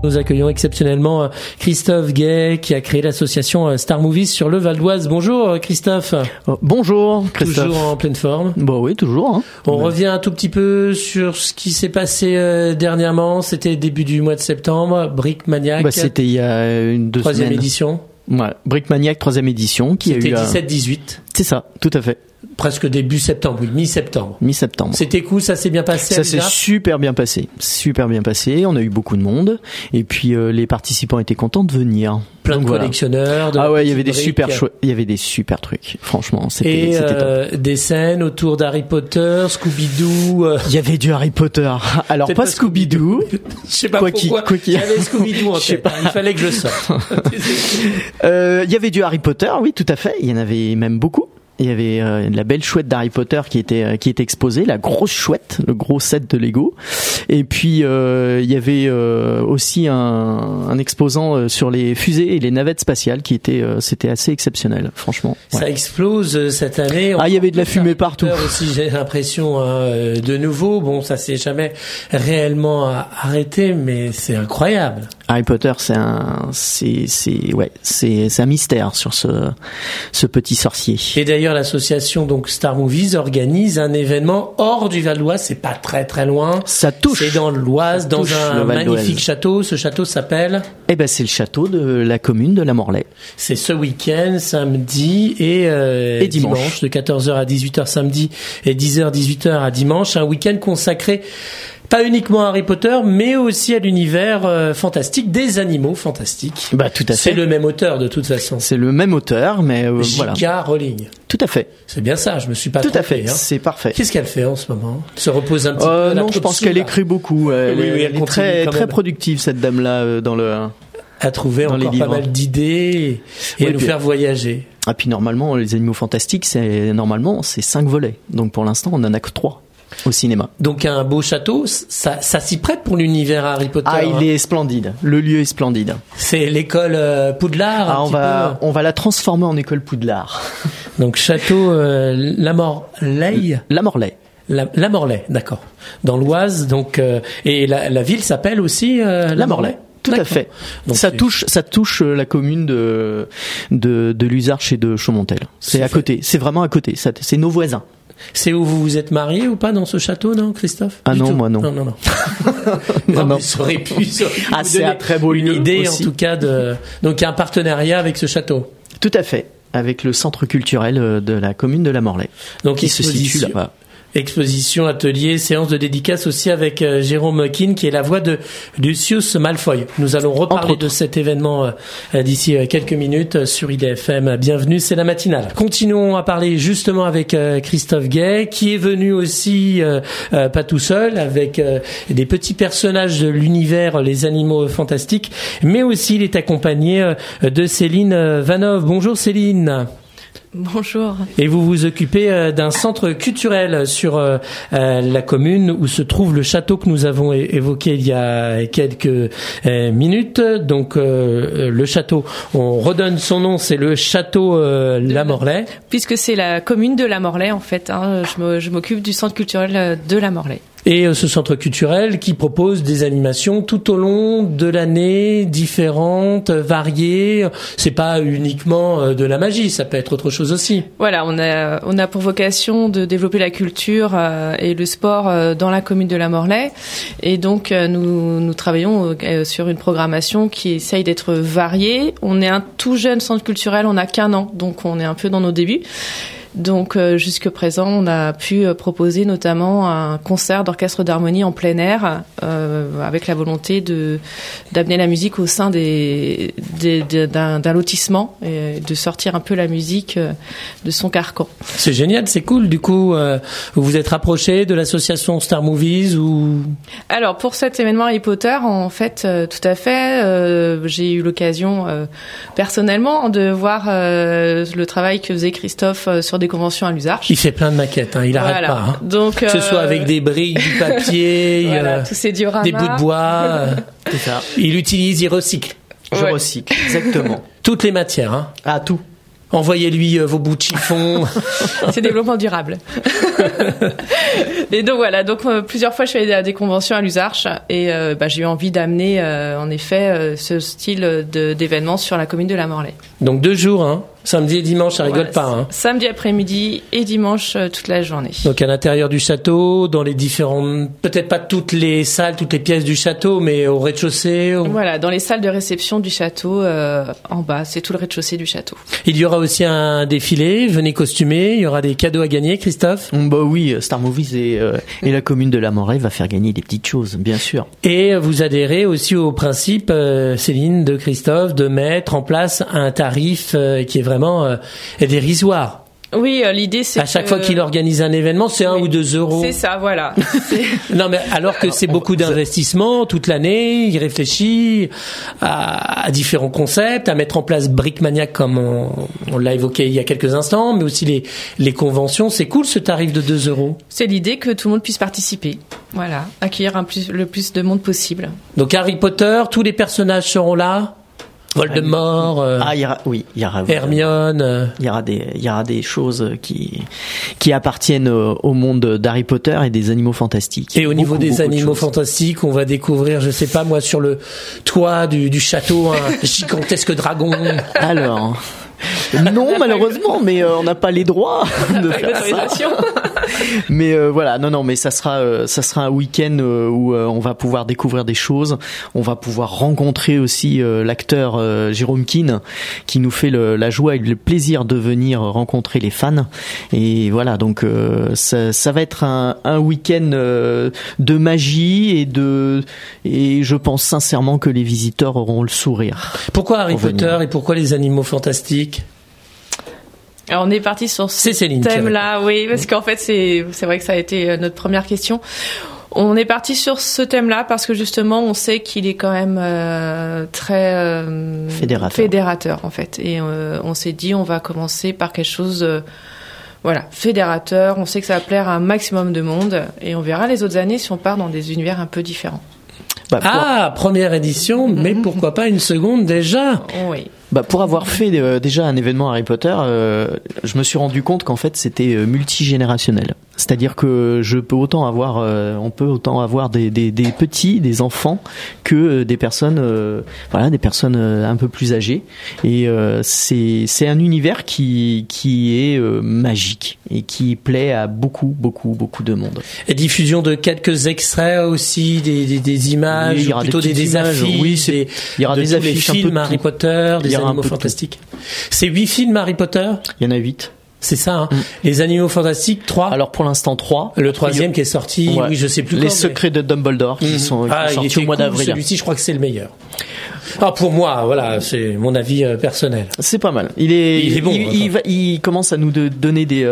Nous accueillons exceptionnellement Christophe Gay qui a créé l'association Star Movies sur le Val d'Oise. Bonjour Christophe. Bonjour Christophe. Toujours en pleine forme. Bon oui, toujours. On revient un tout petit peu sur ce qui s'est passé dernièrement. C'était début du mois de septembre. Brick Maniac. C'était il y a 2 semaines. Troisième édition. Ouais, Brick Maniac, 3e édition. C'était 17-18. C'est ça, tout à fait. Presque début septembre, oui, mi-septembre. Mi-septembre. C'était cool, ça s'est bien passé. Ça s'est super bien passé. On a eu beaucoup de monde. Et puis les participants étaient contents de venir. Plein de collectionneurs. Ah ouais, il y avait des super il y avait des super trucs. Franchement, c'était top. Des scènes autour d'Harry Potter, Scooby-Doo. Il y avait du Harry Potter. Alors pas Scooby-Doo. Je sais pas pourquoi. Il y avait Scooby-Doo en tête. Il fallait que je sorte. Il y avait du Harry Potter, oui, tout à fait. Il y en avait même beaucoup. Il y avait la belle chouette d'Harry Potter qui était exposée, la grosse chouette, le gros set de Lego. Et puis il y avait aussi un exposant sur les fusées et les navettes spatiales qui c'était assez exceptionnel, franchement. Ouais. Ça explose cette année. Il y avait de la fumée partout. Aussi, j'ai l'impression de nouveau. Bon, ça s'est jamais réellement arrêté, mais c'est incroyable. Harry Potter, c'est un mystère sur ce petit sorcier. Et d'ailleurs, l'association donc Star Movies organise un événement hors du Val d'Oise. C'est pas très très loin. Ça touche. C'est dans l'Oise, dans un magnifique château. Ce château s'appelle. C'est le château de la commune de la Morlaix. C'est ce week-end, samedi et dimanche, de 14h à 18h samedi et 10h-18h à dimanche. Un week-end consacré pas uniquement à Harry Potter, mais aussi à l'univers fantastique des animaux fantastiques. Tout à fait. C'est le même auteur de toute façon. C'est le même auteur, mais voilà. J.K. Rowling. Tout à fait. C'est bien ça, je me suis pas trompé. Tout à fait, c'est parfait. Qu'est-ce qu'elle fait en ce moment? Se repose un petit peu. Non, je pense qu'elle écrit beaucoup. Elle est très très productive cette dame-là dans le. À trouver encore pas mal d'idées et à nous faire voyager. Ah puis normalement les animaux fantastiques c'est 5 volets. Donc pour l'instant on en a que 3. Au cinéma. Donc un beau château, ça s'y prête pour l'univers Harry Potter. Il est splendide. Le lieu est splendide. C'est l'école Poudlard. On va la transformer en école Poudlard. Donc château La Morlaix. La Morlaix. La Morlaix, d'accord. Dans l'Oise, donc et la ville s'appelle aussi La Morlaix. Tout à fait. Donc ça touche la commune de Luzarches et de Chaumontel. C'est à côté. C'est vraiment à côté. C'est nos voisins. C'est où vous vous êtes marié ou pas dans ce château, non, Christophe? Moi non. Non. non. Ça aurait pu c'est un très beau une lieu idée aussi. En tout cas donc il y a un partenariat avec ce château. Tout à fait. Avec le centre culturel de la commune de la Morlaix. Donc qui se situe là-bas. Exposition, atelier, séance de dédicace aussi avec Jérôme Keane qui est la voix de Lucius Malfoy. Nous allons reparler de cet événement d'ici quelques minutes sur IDFM. Bienvenue, c'est la matinale. Continuons à parler justement avec Christophe Gay qui est venu aussi pas tout seul avec des petits personnages de l'univers les animaux fantastiques, mais aussi il est accompagné de Céline Vanov. Bonjour Céline. Bonjour. Et vous vous occupez d'un centre culturel sur la commune où se trouve le château que nous avons évoqué il y a quelques minutes. Donc le château, on redonne son nom, c'est le château La Morlaix. Puisque c'est la commune de La Morlaix en fait. Je m'occupe du centre culturel de La Morlaix. Et ce centre culturel qui propose des animations tout au long de l'année, différentes, variées. C'est pas uniquement de la magie, ça peut être autre chose aussi. Voilà, on a pour vocation de développer la culture et le sport dans la commune de La Morlaix. Et donc nous travaillons sur une programmation qui essaye d'être variée. On est un tout jeune centre culturel, on n'a qu'un an, donc on est un peu dans nos débuts. Donc jusque présent, on a pu proposer notamment un concert d'orchestre d'harmonie en plein air avec la volonté d'amener la musique au sein d'un lotissement et de sortir un peu la musique de son carcan. C'est génial, c'est cool. Du coup, vous vous êtes rapproché de l'association Star Movies ou... Alors pour cet événement Harry Potter, en fait, tout à fait, j'ai eu l'occasion personnellement de voir le travail que faisait Christophe sur des conventions à Luzarches. Il fait plein de maquettes, il arrête pas. Donc, que ce soit avec des briques, du papier, tous ces dioramas, des bouts de bois. C'est ça. Il utilise, il recycle. Je recycle, exactement. Toutes les matières. Ah, tout. Envoyez-lui vos bouts de chiffon. C'est développement durable. Et donc voilà, plusieurs fois je suis allée à des conventions à l'Usarche et j'ai eu envie d'amener en effet ce style d'événement sur la commune de la Morlaix. Donc 2 jours, hein. Samedi et dimanche, ça rigole pas. Hein. Samedi après-midi et dimanche toute la journée. Donc à l'intérieur du château, dans les différentes, peut-être pas toutes les salles, toutes les pièces du château, mais au rez-de-chaussée. Voilà, dans les salles de réception du château, en bas, c'est tout le rez-de-chaussée du château. Il y aura aussi un défilé, venez costumer, il y aura des cadeaux à gagner, Christophe. Bah oui, Star Movies et la commune de la Morlaix va faire gagner des petites choses, bien sûr. Et vous adhérez aussi au principe, Céline, de Christophe, de mettre en place un tarif qui est vraiment dérisoire. Oui, l'idée c'est à chaque fois qu'il organise un événement, c'est 1 ou 2 euros. C'est ça, voilà. Non, mais alors que c'est beaucoup d'investissement toute l'année, il réfléchit à différents concepts, à mettre en place Brickmania comme on l'a évoqué il y a quelques instants, mais aussi les conventions. C'est cool ce tarif de 2 euros. C'est l'idée que tout le monde puisse participer. Voilà, accueillir le plus de monde possible. Donc Harry Potter, tous les personnages seront là. Voldemort, il y aura Hermione, il y aura des choses qui appartiennent au monde d'Harry Potter et des animaux fantastiques. Et au niveau des animaux fantastiques, on va découvrir, je sais pas moi, sur le toit du château, un gigantesque dragon. Alors, non malheureusement, mais on n'a pas les droits de faire ça. Mais voilà, non, mais ça sera un week-end où on va pouvoir découvrir des choses. On va pouvoir rencontrer aussi l'acteur Jérôme Keane, qui nous fait la joie et le plaisir de venir rencontrer les fans. Et voilà, donc ça va être un week-end de magie et je pense sincèrement que les visiteurs auront le sourire. Pourquoi Harry Potter et pourquoi les animaux fantastiques ? Alors on est parti sur ce thème-là, oui, parce qu'en fait c'est vrai que ça a été notre première question. On est parti sur ce thème-là parce que justement on sait qu'il est quand même très fédérateur en fait, et on s'est dit on va commencer par quelque chose fédérateur. On sait que ça va plaire à un maximum de monde et on verra les autres années si on part dans des univers un peu différents. Première édition, mais pourquoi pas une seconde déjà ? Oui. Pour avoir fait déjà un événement Harry Potter, je me suis rendu compte qu'en fait c'était multigénérationnel. C'est-à-dire que on peut autant avoir des petits, des enfants, que des personnes, des personnes un peu plus âgées. Et c'est un univers qui est magique et qui plaît à beaucoup de monde. Et diffusion de quelques extraits aussi, des images, il y aura plutôt des affiches. Oui, il y aura des affiches, des films Harry Potter, des animaux fantastiques. C'est 8 films Harry Potter. Il y en a 8. C'est ça, hein. Les animaux fantastiques, 3. Alors pour l'instant 3. Le 3e qui est sorti, oui, je sais plus. Les secrets de Dumbledore qui sont sortis au mois d'avril. Celui-ci, je crois que c'est le meilleur. Pour moi, voilà, c'est mon avis personnel. C'est pas mal. Il est bon. Il commence à nous donner des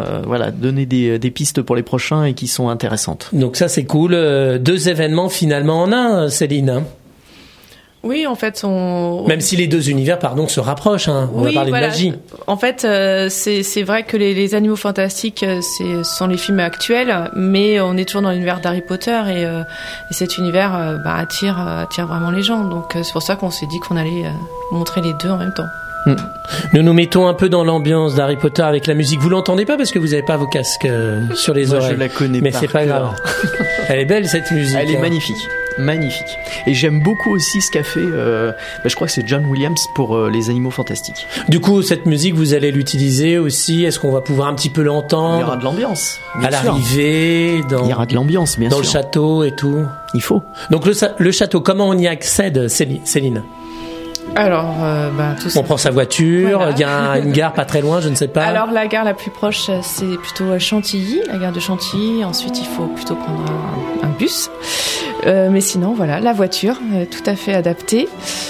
pistes pour les prochains et qui sont intéressantes. Donc ça c'est cool. 2 événements finalement en un, Céline. Oui, en fait, même si les 2 univers, se rapprochent, hein. On va parler de magie. En fait, c'est vrai que les animaux fantastiques, ce sont les films actuels, mais on est toujours dans l'univers d'Harry Potter et cet univers attire vraiment les gens. Donc c'est pour ça qu'on s'est dit qu'on allait montrer les 2 en même temps. Nous nous mettons un peu dans l'ambiance d'Harry Potter avec la musique. Vous l'entendez pas parce que vous n'avez pas vos casques sur les oreilles. Je la connais mais c'est pas grave. Elle est belle cette musique. Elle est magnifique. Et j'aime beaucoup aussi ce qu'a fait, je crois que c'est John Williams pour les animaux fantastiques. Du coup, cette musique, vous allez l'utiliser aussi. Est-ce qu'on va pouvoir un petit peu l'entendre ? Il y aura de l'ambiance. À l'arrivée, il y aura de l'ambiance, bien sûr. Dans le château et tout. Il faut. Donc le château, comment on y accède, Céline ? Alors, tout ça. On prend sa voiture, il y a une gare pas très loin, je ne sais pas. Alors, la gare la plus proche, c'est plutôt Chantilly, la gare de Chantilly. Ensuite, il faut plutôt prendre un bus. Mais sinon, voilà, la voiture, tout à fait adaptée.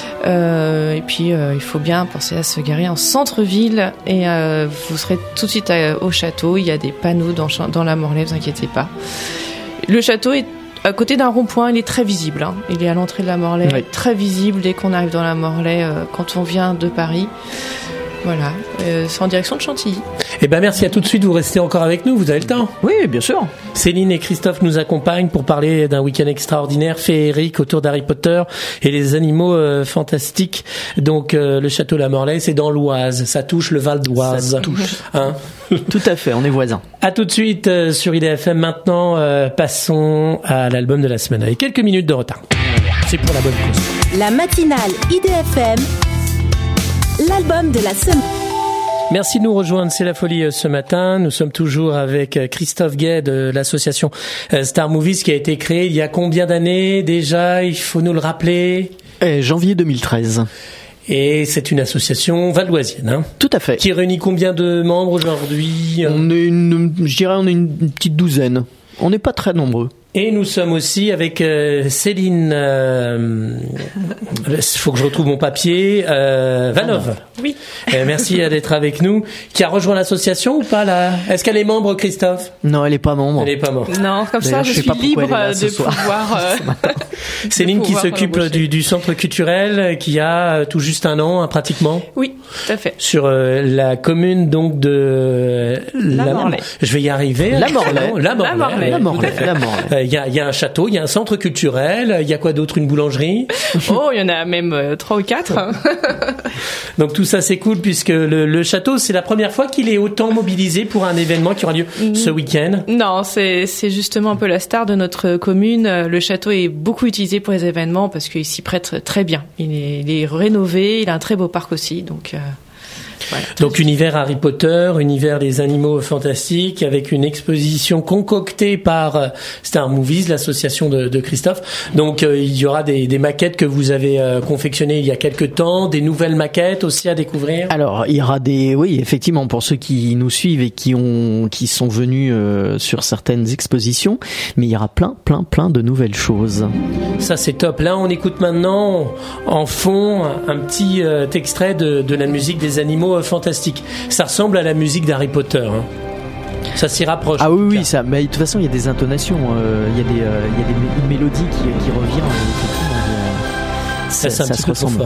Et puis, il faut bien penser à se garer en centre-ville. Et vous serez tout de suite au château. Il y a des panneaux dans la Morlaix, vous inquiétez pas. Le château est à côté d'un rond-point, il est très visible. Hein. Il est à l'entrée de la Morlaix, très visible dès qu'on arrive dans la Morlaix, quand on vient de Paris. Voilà, c'est en direction de Chantilly. Eh ben merci, à tout de suite, vous restez encore avec nous, vous avez le temps. Oui, bien sûr. Céline et Christophe nous accompagnent pour parler d'un week-end extraordinaire, féerique, autour d'Harry Potter et les animaux fantastiques. Donc le château La Morlaye, c'est dans l'Oise, ça touche le Val d'Oise. Ça touche. Hein? Tout à fait, on est voisins. À tout de suite sur IDFM. Maintenant, passons à l'album de la semaine avec quelques minutes de retard. C'est pour la bonne cause. La matinale IDFM, l'album de la semaine. Merci de nous rejoindre, c'est la folie ce matin. Nous sommes toujours avec Christophe Guay de l'association Star Movies qui a été créée il y a combien d'années déjà? Il faut nous le rappeler. Janvier 2013. Et c'est une association valdoisienne, hein? Tout à fait. Qui réunit combien de membres aujourd'hui? On est une petite douzaine. On n'est pas très nombreux. Et nous sommes aussi avec Céline. Faut que je retrouve mon papier. Vanov. Oui. Merci d'être avec nous. Qui a rejoint l'association ou pas là? Est-ce qu'elle est membre, Christophe? Non, elle est pas membre. Elle est pas membre. Non, comme ça, je suis libre de pouvoir. Céline qui s'occupe du centre culturel, qui a tout juste un an, pratiquement. Oui, tout à fait. Sur la commune donc de La Morlaye. Je vais y arriver. La Morlaye. La Morlaye. La Morlaye. Il y a un château, il y a un centre culturel, il y a quoi d'autre? Une boulangerie? Oh, il y en a même 3 ou 4. Donc tout ça c'est cool puisque le château c'est la première fois qu'il est autant mobilisé pour un événement qui aura lieu ce week-end. Non, c'est justement un peu la star de notre commune. Le château est beaucoup utilisé pour les événements parce qu'il s'y prête très bien. Il est rénové, il a un très beau parc aussi, donc... Voilà. Donc univers Harry Potter, univers des animaux fantastiques, avec une exposition concoctée par Star Movies, l'association de Christophe. Donc il y aura des maquettes que vous avez confectionnées il y a quelques temps, des nouvelles maquettes aussi à découvrir. Alors il y aura oui effectivement pour ceux qui nous suivent et qui sont venus sur certaines expositions, mais il y aura plein de nouvelles choses. Ça c'est top. Là on écoute maintenant en fond un petit extrait de la musique des animaux fantastique. Ça ressemble à la musique d'Harry Potter. Hein. Ça s'y rapproche. Ah oui, ça. Mais de toute façon, il y a des intonations, il y a des mélodies qui reviennent. Ça se ressemble.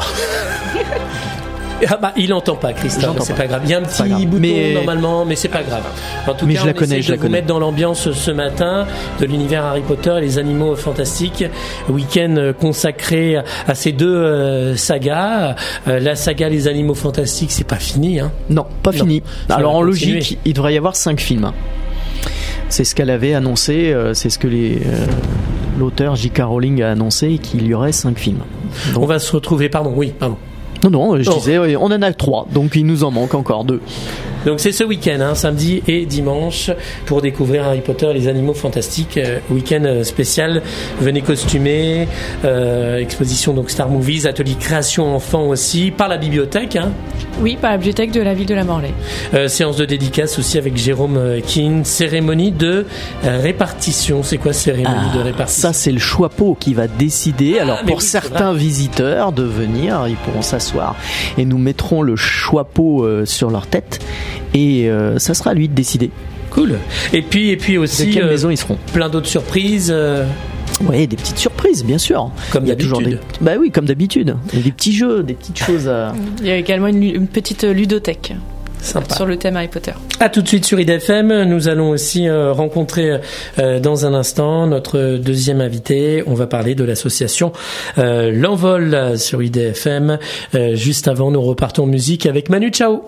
Ah bah, il n'entend pas, Christophe, c'est pas grave. Il y a un petit bouton normalement, mais c'est pas grave. En tout cas, on essaie de vous mettre dans l'ambiance ce matin de l'univers Harry Potter et les animaux fantastiques. Week-end consacré à ces deux sagas. La saga Les Animaux Fantastiques, c'est pas fini, hein? Non, pas fini. Alors en logique, il devrait y avoir 5 films. C'est ce qu'elle avait annoncé, c'est ce que l'auteur J.K. Rowling a annoncé, qu'il y aurait 5 films. Donc, on va se retrouver, pardon. Non, je disais, on en a 3, donc il nous en manque encore 2. Donc c'est ce week-end, hein, samedi et dimanche, pour découvrir Harry Potter et les animaux fantastiques. Week-end spécial, venez costumer, exposition donc Star Movies, atelier création enfant aussi, par la bibliothèque. Hein. Oui, par la bibliothèque de la ville de la Morlaye. Séance de dédicace aussi avec Jérôme Keane, cérémonie de répartition. C'est quoi cérémonie de répartition? Ça c'est le choix-pot qui va décider. Alors pour certains visiteurs de venir, ils pourront s'asseoir et nous mettrons le choix-pot sur leur tête. Et ça sera à lui de décider. Cool. Et puis aussi de quelle maison ils seront. Plein d'autres surprises. Oui, des petites surprises, bien sûr. Comme d'habitude. Bah oui, comme d'habitude. Il y a des petits jeux, des petites choses. Il y a également une petite ludothèque. Sympa. Sur le thème Harry Potter. À tout de suite sur IDFM. Nous allons aussi rencontrer dans un instant notre deuxième invité. On va parler de l'association L'Envol sur IDFM. Juste avant, nous repartons en musique avec Manu Chao.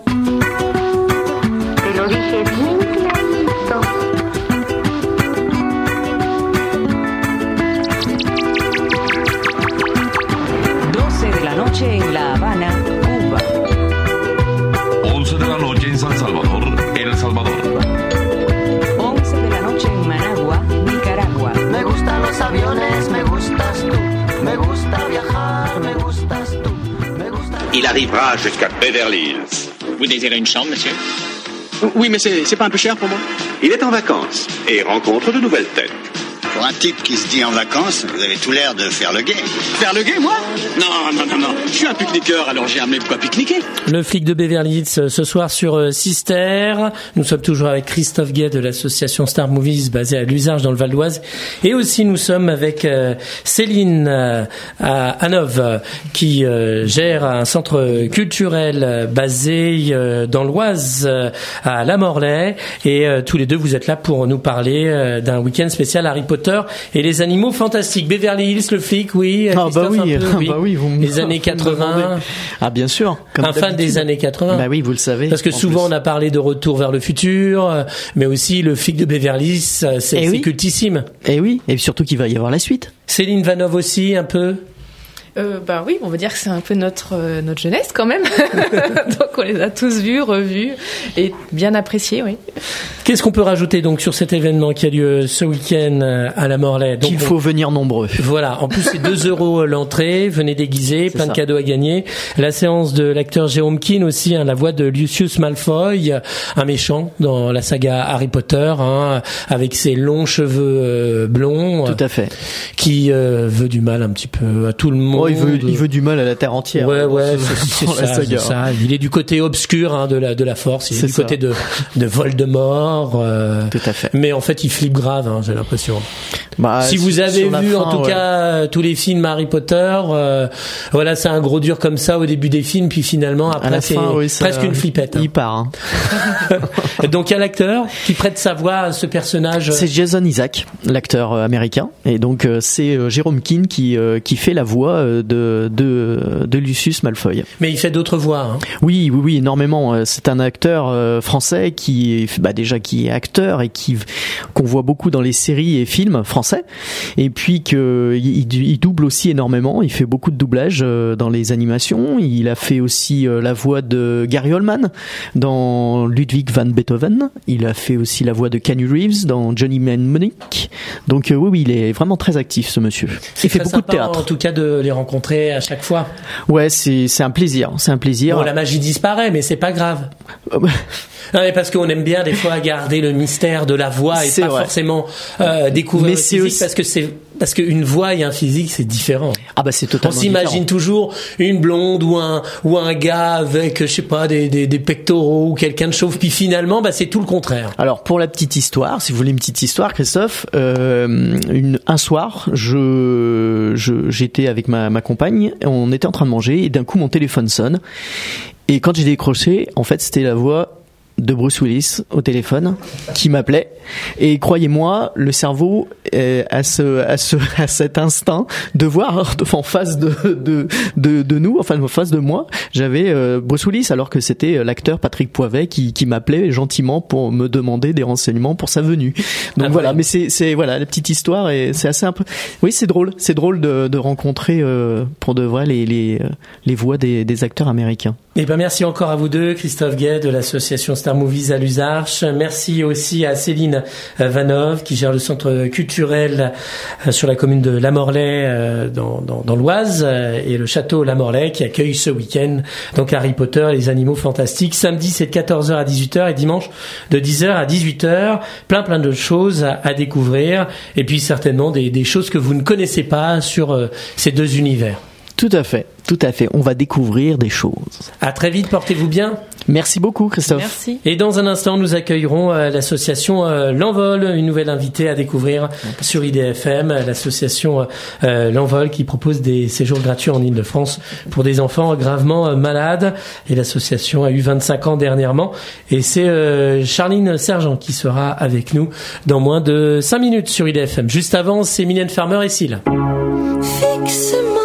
En La Habana, Cuba. 11 de la noche en San Salvador, El Salvador. 11 de la noche en Managua, Nicaragua. Me gustan los aviones, me gustas tú. Me gusta viajar, me gustas tú. Me gusta... Il arrivera jusqu'à Beverly Hills. Vous désirez une chambre, monsieur? Oui, mais c'est pas un peu cher pour moi? Il est en vacances et rencontre de nouvelles têtes. Pour un type qui se dit en vacances, vous avez tout l'air de faire le guet. Faire le guet, moi ? Non. Je suis un pique-niqueur, alors j'ai amené de quoi pique-niquer. Le flic de Beverly Hills ce soir sur Sister. Nous sommes toujours avec Christophe Guay de l'association Star Movies basée à Luzarches dans le Val d'Oise. Et aussi nous sommes avec Céline Hanov qui gère un centre culturel basé dans l'Oise à La Morlaye. Et tous les deux vous êtes là pour nous parler d'un week-end spécial Harry Potter et les animaux fantastiques. Beverly Hills, le flic, oui. Oui, les années 80. Ah, bien sûr. Un fan des années 80. Bah oui, vous le savez. Parce que souvent on a parlé de Retour vers le futur, mais aussi le flic de Beverly Hills, c'est cultissime. Et oui, et surtout qu'il va y avoir la suite. Céline Vanov aussi, un peu. Oui, on va dire que c'est un peu notre jeunesse quand même. Donc on les a tous vus, revus et bien appréciés, oui. Qu'est-ce qu'on peut rajouter donc sur cet événement qui a lieu ce week-end à La Morlaye? Donc, il faut venir nombreux. Voilà. En plus, c'est 2 € l'entrée. Venez déguisés, plein de cadeaux à gagner. La séance de l'acteur Jérôme Keane aussi, la voix de Lucius Malfoy, un méchant dans la saga Harry Potter, avec ses longs cheveux blonds. Tout à fait. Qui veut du mal un petit peu à tout le monde. Il veut du mal à la terre entière. Ouais, c'est ça. Il est du côté obscur de la force. Il est du côté de Voldemort. Tout à fait. Mais en fait, il flippe grave, j'ai l'impression. Si vous avez vu en tout cas tous les films Harry Potter, c'est un gros dur comme ça au début des films, puis finalement après c'est presque une flippette. Il part. Donc il y a l'acteur qui prête sa voix à ce personnage. C'est Jason Isaac, l'acteur américain, et donc c'est Jérôme Keane qui fait la voix de Lucius Malfoy. Mais il fait d'autres voix. Oui, énormément. C'est un acteur français qui est acteur et qu'on voit beaucoup dans les séries et films français, et puis il double aussi énormément. Il fait beaucoup de doublage dans les animations. Il a fait aussi la voix de Gary Oldman dans Ludwig van Beethoven. Il a fait aussi la voix de Keanu Reeves dans Johnny Mnemonic. Donc oui, il est vraiment très actif, ce monsieur. Il fait beaucoup de théâtre. En tout cas, de les rencontrer à chaque fois. Ouais, c'est un plaisir. Bon, la magie disparaît, mais c'est pas grave. Non, mais parce qu'on aime bien des fois garder le mystère de la voix et pas forcément découvrir le physique, parce qu'une voix et un physique c'est différent. Ah bah c'est totalement différent. On s'imagine toujours une blonde ou un gars avec je sais pas des pectoraux ou quelqu'un de chauve, puis finalement c'est tout le contraire. Alors pour la petite histoire, si vous voulez une petite histoire, Christophe, un soir j'étais avec ma compagne, on était en train de manger et d'un coup mon téléphone sonne, et quand j'ai décroché, en fait c'était la voix de Bruce Willis au téléphone qui m'appelait, et croyez-moi, le cerveau a cet instinct de voir en face de nous, enfin en face de moi, j'avais Bruce Willis, alors que c'était l'acteur Patrick Poivet qui m'appelait gentiment pour me demander des renseignements pour sa venue. Donc voilà, mais c'est la petite histoire, et c'est assez un peu, oui, c'est drôle de rencontrer pour de vrai les voix des acteurs américains. Et merci encore à vous deux, Christophe Guay de l'association Star Movies à Luzarches. Merci aussi à Céline Vanov qui gère le centre culturel sur la commune de La Morlaye dans l'Oise, et le château La Morlaye qui accueille ce week-end donc Harry Potter et les animaux fantastiques. Samedi c'est de 14h à 18h et dimanche de 10h à 18h. Plein de choses à découvrir, et puis certainement des choses que vous ne connaissez pas sur ces deux univers. Tout à fait. On va découvrir des choses. À très vite, portez-vous bien. Merci beaucoup, Christophe. Merci. Et dans un instant, nous accueillerons l'association L'Envol, une nouvelle invitée à découvrir sur IDFM, l'association L'Envol qui propose des séjours gratuits en Île-de-France pour des enfants gravement malades. Et l'association a eu 25 ans dernièrement. Et c'est Charline Sergent qui sera avec nous dans moins de 5 minutes sur IDFM. Juste avant, c'est Mylène Farmer et Syl. Fixe-moi